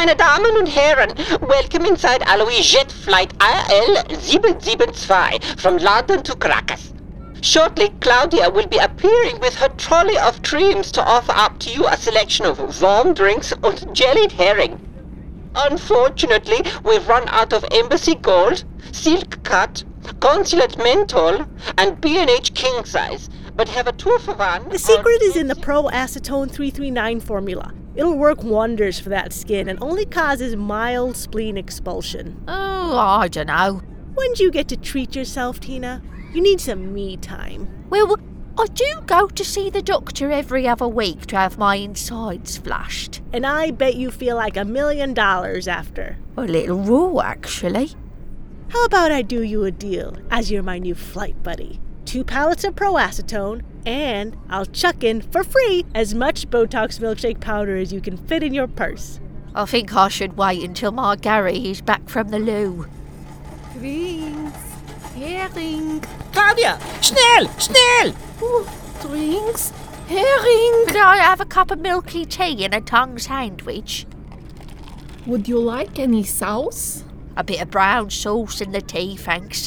Meine Damen und Herren, welcome inside Alois Jet Flight AL 772 from London to Caracas. Shortly, Claudia will be appearing with her trolley of dreams to offer up to you a selection of warm drinks and jellied herring. Unfortunately, we've run out of Embassy Gold, Silk Cut, Consulate Menthol, and B&H King Size, but have a 2-for-1. The secret is in the Pro-Acetone 339 formula. It'll work wonders for that skin and only causes mild spleen expulsion. Oh, I don't know. When do you get to treat yourself, Tina? You need some me time. Well, I do go to see the doctor every other week to have my insides flushed. And I bet you feel like $1 million after. A little raw, actually. How about I do you a deal, as you're my new flight buddy? 2 pallets of Pro-Acetone, and I'll chuck in, for free, as much Botox milkshake powder as you can fit in your purse. I think I should wait until my Gary is back from the loo. Drinks. Hering. Claudia, schnell, schnell! Drinks. Hering. Could I have a cup of milky tea and a tongue sandwich? Would you like any sauce? A bit of brown sauce in the tea, thanks.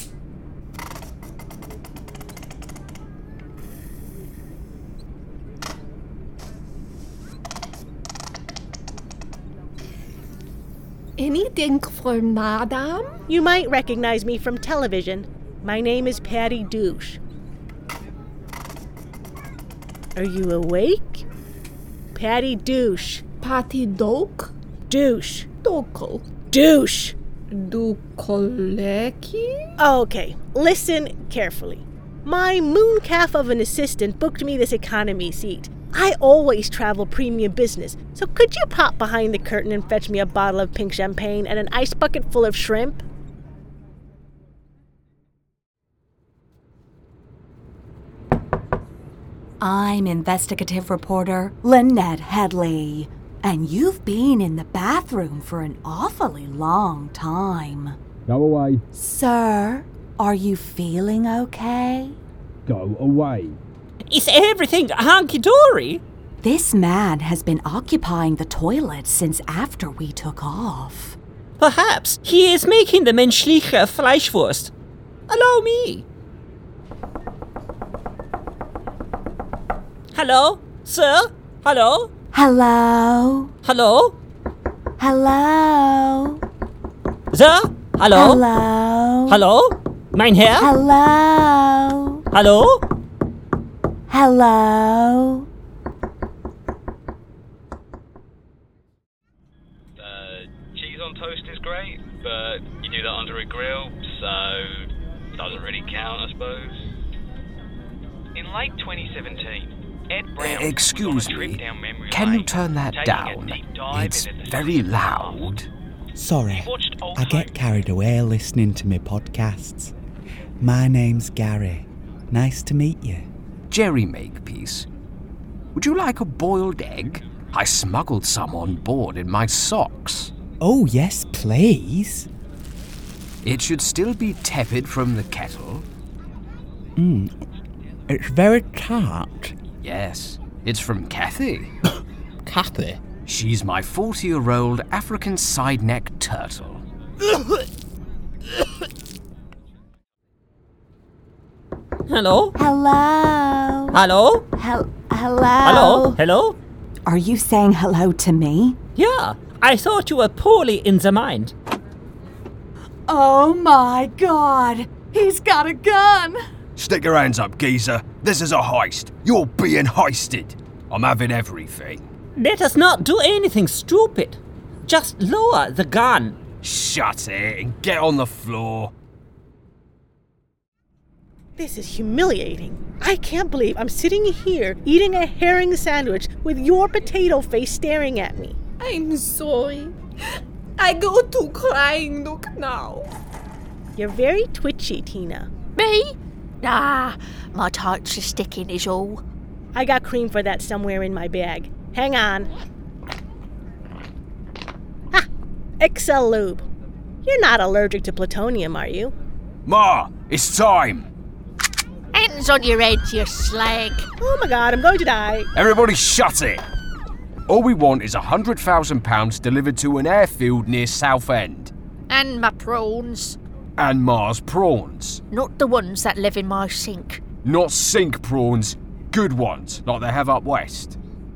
Anything for Madame? You might recognize me from television. My name is Patty Douche. Are you awake? Patty Douche. Patty Doke? Douche. Dokel. Douche. Dukoleki? Okay, listen carefully. My mooncalf of an assistant booked me this economy seat. I always travel premium business, so could you pop behind the curtain and fetch me a bottle of pink champagne and an ice bucket full of shrimp? I'm investigative reporter Lynette Headley, and you've been in the bathroom for an awfully long time. Go away. Sir, are you feeling okay? Go away. Is everything hunky-dory? This man has been occupying the toilet since after we took off. Perhaps he is making the menschliche Fleischwurst. Allow me. Hello? Sir? Hello? Hello? Hello? Hello? Sir? Hello? Hello? Hello? Mein Herr? Hello? Hello? Hello? Cheese on toast is great, but you do that under a grill, so doesn't really count, I suppose. In late 2017, Ed Brown excuse was on a trip me, down memory can lane, you turn that taking a down? deep dive It's into the very history of loud. Sorry, He watched old I get photos, carried away listening to my podcasts. My name's Gary. Nice to meet you. Jerry Makepeace. Would you like a boiled egg? I smuggled some on board in my socks. Oh, yes, please. It should still be tepid from the kettle. It's very tart. Yes, it's from Kathy. Kathy? She's my 40-year-old African side-neck turtle. Hello? Hello? Hello? Hello? Hello? Hello? Are you saying hello to me? Yeah, I thought you were poorly in the mind. Oh my God! He's got a gun! Stick your hands up, geezer. This is a heist. You're being heisted. I'm having everything. Let us not do anything stupid. Just lower the gun. Shut it and get on the floor. This is humiliating. I can't believe I'm sitting here eating a herring sandwich with your potato face staring at me. I'm sorry. I go to crying look now. You're very twitchy, Tina. Me? Nah, my tights are sticking is all. I got cream for that somewhere in my bag. Hang on. Ha! Excel Lube. You're not allergic to plutonium, are you? Ma, it's time. Hands on your heads, you slag. Oh my God, I'm going to die. Everybody shut it. All we want is £100,000 delivered to an airfield near Southend. And my prawns. And Mars prawns. Not the ones that live in my sink. Not sink prawns, good ones, like they have up west.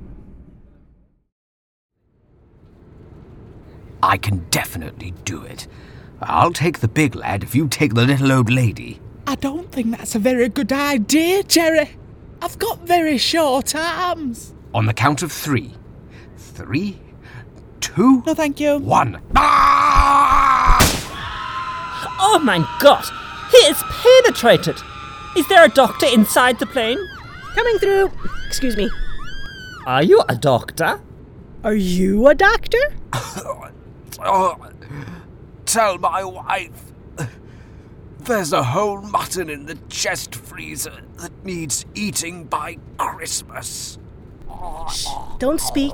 I can definitely do it. I'll take the big lad if you take the little old lady. I don't think that's a very good idea, Jerry. I've got very short arms. On the count of 3. 3, 2, No, thank you. 1. Ah! Oh my god! He is penetrated! Is there a doctor inside the plane? Coming through. Excuse me. Are you a doctor? Are you a doctor? Oh, tell my wife. There's a whole mutton in the chest freezer that needs eating by Christmas. Shh, don't speak.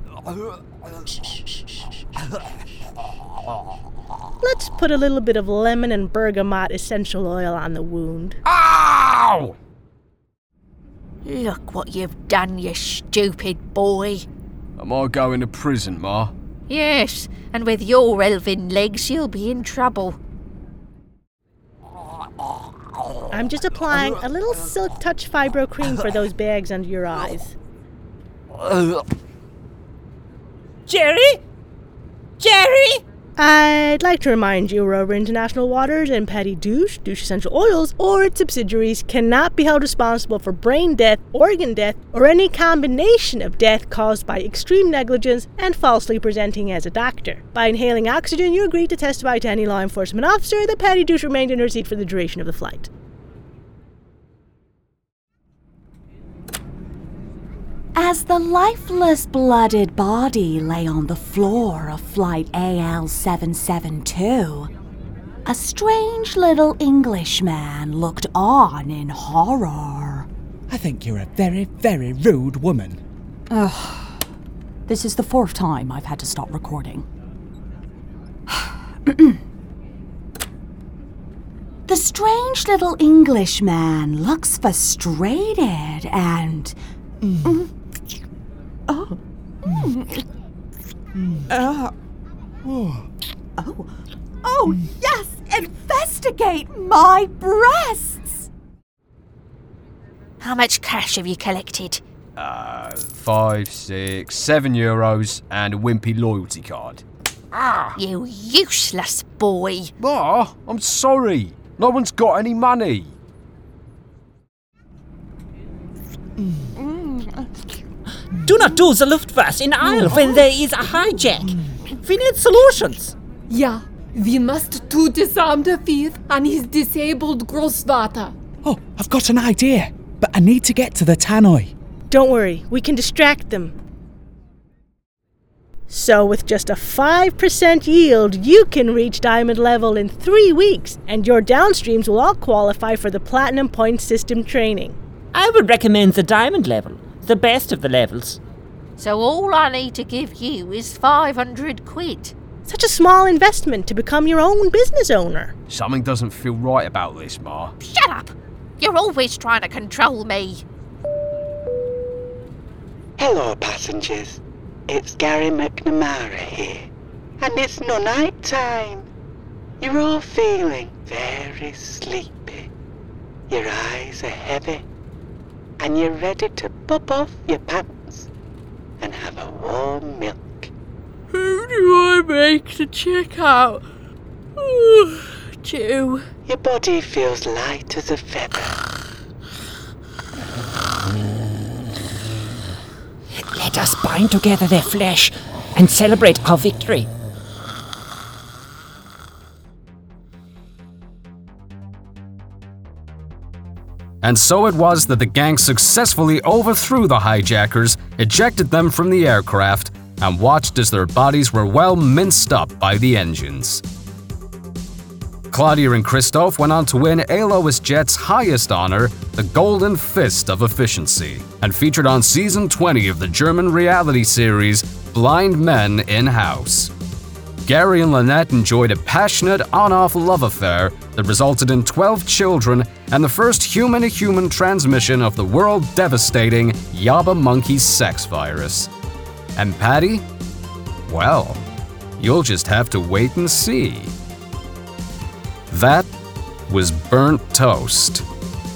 Let's put a little bit of lemon and bergamot essential oil on the wound. Ow! Look what you've done, you stupid boy. Am I going to prison, Ma? Yes, and with your elven legs, you'll be in trouble. I'm just applying a little Silk Touch Fibro cream for those bags under your eyes. Jerry? Jerry? I'd like to remind you Rover International Waters and Petty Douche Essential Oils, or its subsidiaries cannot be held responsible for brain death, organ death, or any combination of death caused by extreme negligence and falsely presenting as a doctor. By inhaling oxygen, you agree to testify to any law enforcement officer that Petty Douche remained in her seat for the duration of the flight. As the lifeless, blooded body lay on the floor of Flight AL772, a strange little Englishman looked on in horror. I think you're a very, very rude woman. Ugh. This is the 4th time I've had to stop recording. The strange little Englishman looks frustrated and... Oh, yes! Investigate my breasts! How much cash have you collected? 5, 6, 7 euros and a wimpy loyalty card. You useless boy. Ma, I'm sorry. No one's got any money. Do not do the Luftwaffe in Isle when there is a hijack. We need solutions. Yeah, we must to disarm the thief and his disabled Großvater. Oh, I've got an idea, but I need to get to the tannoy. Don't worry, we can distract them. So with just a 5% yield, you can reach diamond level in 3 weeks, and your downstreams will all qualify for the Platinum Point System training. I would recommend the diamond level, the best of the levels. So all I need to give you is 500 quid. Such a small investment to become your own business owner. Something doesn't feel right about this, Ma. Shut up! You're always trying to control me. Hello, passengers. It's Gary McNamara here. And it's no night time. You're all feeling very sleepy. Your eyes are heavy. And you're ready to pop off your pants and have a warm milk. Who do I make to check out? Two. Your body feels light as a feather. Let us bind together their flesh and celebrate our victory. And so it was that the gang successfully overthrew the hijackers, ejected them from the aircraft, and watched as their bodies were well minced up by the engines. Claudia and Christoph went on to win Alois Jet's highest honor, the Golden Fist of Efficiency, and featured on Season 20 of the German reality series Blind Men in-House. Gary and Lynette enjoyed a passionate on-off love affair that resulted in 12 children and the first human-to-human transmission of the world-devastating Yaba monkey sex virus. And Patty? Well, you'll just have to wait and see. That was Burnt Toast.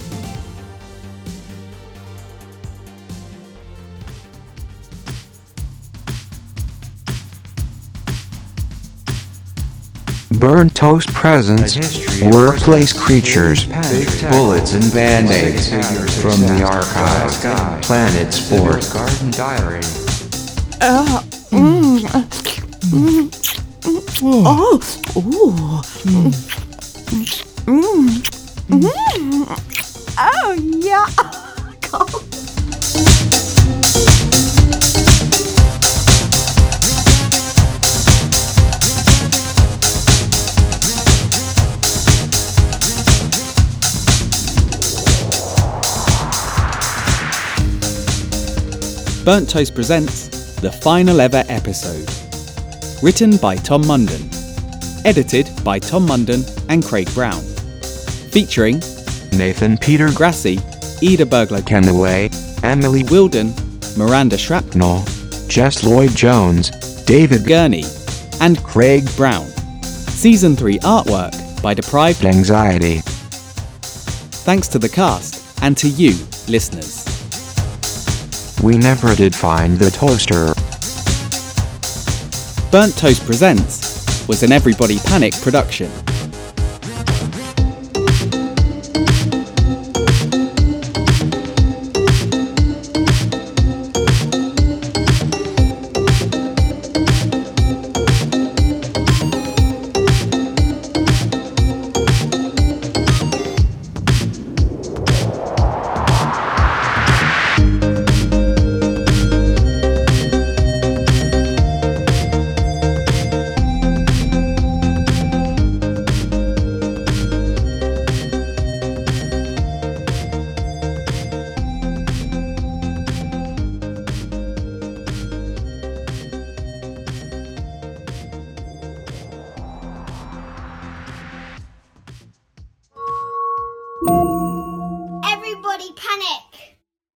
Burnt Toast presents Workplace Creatures, Bullets and Band-Aids from the archive, Planet Sport. Garden Diary. Oh, yeah. Burnt Toast presents the final ever episode. Written by Tom Munden. Edited by Tom Munden and Craig Brown. Featuring Nathan Peter Grassi, Ida Bergler Kenaway, Emily Wilden, Miranda Shrapnel, Jess Lloyd-Jones, David Gurney, and Craig Brown. Season 3 artwork by Deprived Anxiety. Thanks to the cast and to you, listeners. We never did find the toaster. Burnt Toast Presents was an Everybody Panic production.